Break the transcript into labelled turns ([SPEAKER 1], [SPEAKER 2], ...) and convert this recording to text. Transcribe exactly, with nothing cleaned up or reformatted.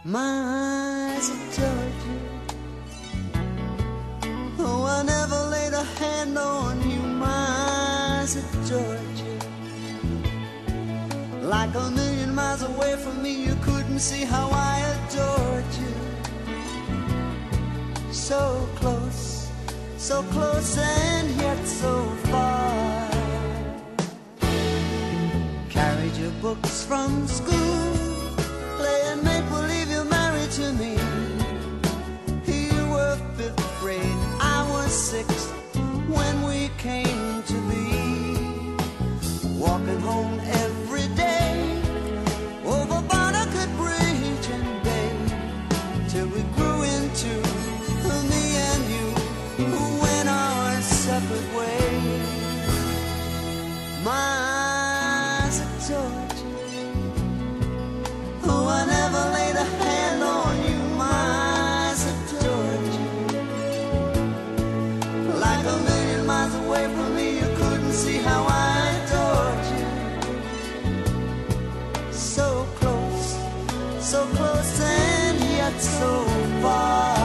[SPEAKER 1] My eyes adored you. Oh, I never laid a hand on you. My eyes adored you. Like a million miles away from me, you couldn't see how I adored you. So close, so close and yet so far. Carried your books from school, playing make-believe you're married to me. You were fifth grade, I was sixth when we came to be. Walking home every day over Barnacle Bridge and Bay, till we grew into me and you, who went our separate ways. My eyes adored you. Oh, I never laid a hand on you. My eyes adored you. Like a million miles away from me, you couldn't see how I adored you. So close, so close and yet so far.